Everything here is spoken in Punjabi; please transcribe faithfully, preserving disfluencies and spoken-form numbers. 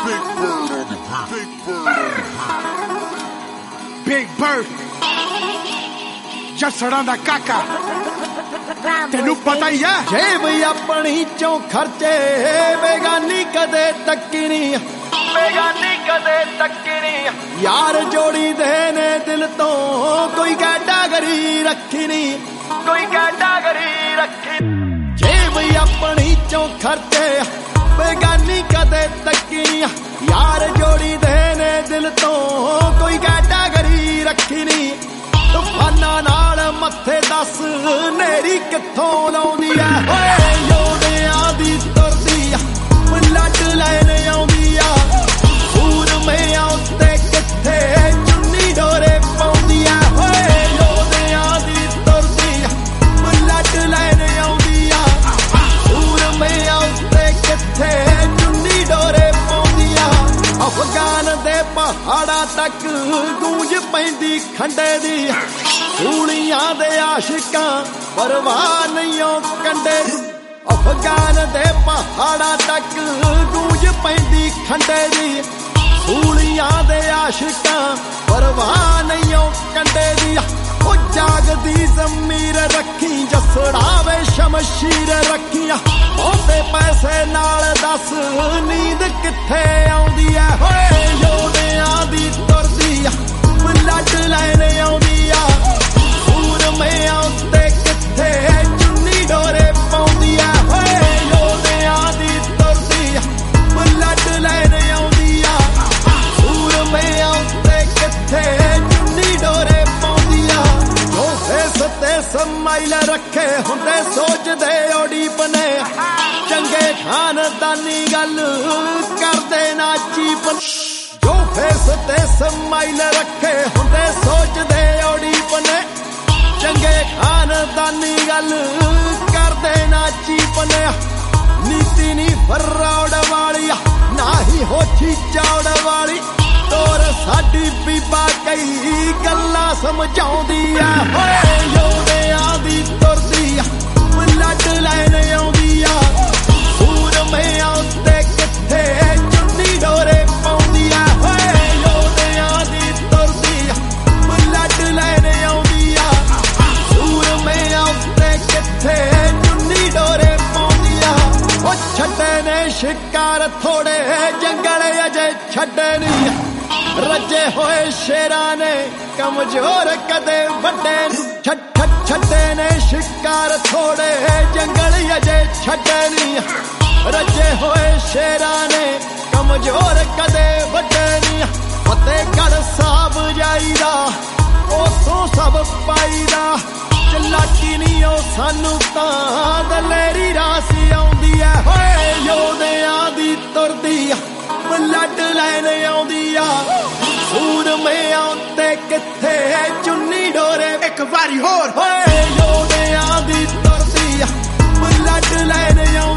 Big Bird, ਜੱਸੜਾਂ ਦਾ ਕਾਕਾ, ਤੈਨੂੰ ਪਤਾ ਹੀ ਆ। ਜੇਬ ਆਪਣੀ ਚੋਂ ਖਰਚੇ ਬੇਗਾਨੀ ਕਦੇ ਤੱਕੀ ਨਹੀਂ, ਬੇਗਾਨੀ ਕਦੇ ਤੱਕੀ ਨਹੀਂ। ਯਾਰ ਜੋੜੀ ਦੇ ਨੇ ਦਿਲ ਤੋਂ ਕੋਈ ਕੈਟਾਗਰੀ ਰੱਖੀ ਨਹੀਂ, ਕੋਈ ਕੈਟਾਗਰੀ ਰੱਖੀ। ਜੇਬ ਆਪਣੀ ਚੋਂ ਖਰਚੇ ਬੇਗਾਨੀ ਕਦੇ ਤੱਕੀ ਨਹੀਂ। ਯਾਰ ਜੋੜੀ ਦੇ ਨੇ ਦਿਲ ਤੋਂ ਕੋਈ ਕੈਟਾਗਰੀ ਰੱਖੀ ਨਹੀਂ। ਤੂਫਾਨਾਂ ਨਾਲ ਮੱਥੇ ਦੱਸ ਨੇਰੀ ਕਿੱਥੋਂ ਲਾਉਂਦੀ ਐ। ਓਏ ਯੋਧਿਆਂ ਦੀ ਤੁਰਦੀ ਆ ਲੱਟ ਲੈਣ ਆਉਂਦੀ ਆ। ਸੂਰਮਿਆਂ ਉੱਤੇ ਕਿੱਥੇ ਚੁੰਨੀ ਡੋਰੇ ਪਾਉਂਦੀ ਐ। ਓਏ ਯੋਧਿਆਂ ਦੀ ਤੁਰਦੀ ਆ ਲੱਟ ਲੈਣ ਆਉਂਦੀ ਆ। ਸੂਰਮਿਆਂ ਉੱਤੇ ਕਿੱਥੇ ਚੁੰਨੀ ਡੋਰੇ ਪਾਉਂਦੀ ਆ। ਅਫਗਾਨ ਦੇ ਪਹਾੜਾਂ ਤੱਕ ਗੂੰਜ ਪੈਂਦੀ ਖੰਡੇ ਦੀ। ਸੂਲੀਆਂ ਦੇ ਆਸ਼ਿਕਾਂ ਪਰਵਾਹ ਨਹੀਂ ਓ ਕੰਡੇ। ਅਫਗਾਨ ਦੇ ਪਹਾੜਾਂ ਤੱਕ ਗੂੰਜ ਪੈਂਦੀ ਖੰਡੇ ਦੀ। ਸੂਲੀਆਂ ਦੇ ਆਸ਼ਿਕਾਂ ਪਰਵਾਹ ਨਹੀਂ ਓ ਕੰਡੇ ਦੀ। ਉਹ ਜਾਗਦੀ ਜ਼ਮੀਰ ਰੱਖੀ ਜਸੜਾ ਵੇ ਸ਼ਮਸ਼ੀਰ ਰੱਖੀਆਂ। ਉਹਦੇ ਪੈਸੇ ਨਾਲ ਦੱਸ ਨੀਂਦ ਕਿੱਥੇ ਆਉਂਦੀ ਐ। ਹੋਏ ਯੋਧਿਆਂ ਦੀ ਤੁਰਦੀ ਆ ਲੱਟ ਲੈਣ ਆਉਂਦੀ ਆ। ਸੂਰਮਿਆਂ ਉੱਤੇ ਕਿੱਥੇ ਚੁੰਨੀ ਡੋਰੇ ਪਾਉਂਦੀ ਆ। ਹੋਏ ਯੋਧਿਆਂ ਦੀ ਤੁਰਦੀ ਆ ਲੱਟ ਲੈਣ ਆਉਂਦੀ ਆ। ਸੂਰਮਿਆਂ ਉੱਤੇ ਕਿੱਥੇ ਚੁੰਨੀ ਡੋਰੇ ਪਾਉਂਦੀ ਆ। ਜੋ ਫੇਸ ਤੇ ਸਮਾਈਲ ਰੱਖੇ ਹੁੰਦੇ ਸੋਚਦੇ ਓਡੀਪ ਨੇ। ਚੰਗੇ ਖਾਨਦਾਨੀ ਗੱਲ ਕਰਦੇ ਨਾ ਚੀਪ। ਜੋ ਫੇਸ ਤੇ ਸਮਾਈਲ ਰੱਖੇ ਹੁੰਦੇ ਸੋਚਦੇ ਓਡੀਪ ਨੇ। ਚੰਗੇ ਖਾਨਦਾਨੀ ਗੱਲ ਕਰਦੇ ਨਾ ਚੀਪ ਨੇ। ਨੀਤੀ ਨੀ ਫਰੌੜ ਵਾਲੀ ਨਾ ਹੀ ਹੋਠੀ ਚੌੜ ਵਾਲੀ। ਤੋਰ ਸਾਡੀ ਬੀਬਾ ਕਈ ਗੱਲਾਂ ਸਮਝਾਉਂਦੀ ਆ। ਹੋਏ ਯੋਧਿਆਂ ਦੀ ਤੁਰਦੀ ਆ ਲੱਟ ਲੈਣ ਆਉਂਦੀ ਆ। ਸੂਰਮਿਆਂ ਉੱਤੇ ਕਿੱਥੇ ਚੁੰਨੀ ਡੋਰੇ ਪਾਉਂਦੀ ਆ। ਹੋਏ ਯੋਧਿਆਂ ਦੀ ਤੁਰਦੀ ਆ ਲੱਟ ਲੈਣ ਆਉਂਦੀ ਆ। ਸੂਰਮਿਆਂ ਉੱਤੇ ਕਿੱਥੇ ਚੁੰਨੀ ਡੋਰੇ ਪਾਉਂਦੀ ਆ। ਉਹ ਛੱਡੇ ਨੇ ਸ਼ਿਕਾਰ ਥੋੜੇ ਜੰਗਲ ਅਜੇ ਛੱਡੇ ਨਹੀਂ। ਰੱਜੇ ਹੋਏ ਸ਼ੇਰਾਂ ਨੇ ਕਮਜ਼ੋਰ ਕਦੇ ਵੱਡੇ। ਛੱਡ ਛੱਡੇ ਨੇ ਸ਼ਿਕਾਰ ਥੋੜੇ ਜੰਗਲ ਅਜੇ ਛੱਡੇ ਨਹੀਂ। ਰੱਜੇ ਹੋਏ ਸ਼ੇਰਾਂ ਨੇ ਕਮਜ਼ੋਰ ਕਦੇ ਵੱਡੇ ਨਹੀਂ। ਫਤਿਹਗੜ੍ਹ ਸਾਹਿਬ ਜਾਈਦਾ ਉਥੋਂ ਸਭ ਪਾਈਦਾ। ਚਲਾਕੀ ਨਹੀਂ ਉਹ ਸਾਨੂੰ ਤਾਂ ਦਲੇਰੀ ਰਾਸ ਆਉਂਦੀ ਐ। ਹੋਏ ਯੋਧਿਆਂ ਦੀ ਤੁਰਦੀ ਆ ਲੱਟ ਲੈਣ ਆਉਂਦੀ ਆ। ਸੂਰਮਿਆਂ ਉੱਤੇ ਕਿੱਥੇ ਚੁੰਨੀ ਡੋਰੇ। ਇੱਕ ਵਾਰੀ ਹੋਰ। ਹੋਏ ਯੋਧਿਆਂ ਦੀ ਤੁਰਦੀ ਆ ਲੱਟ ਲੈਣ ਆਉਂਦੀ ਆ।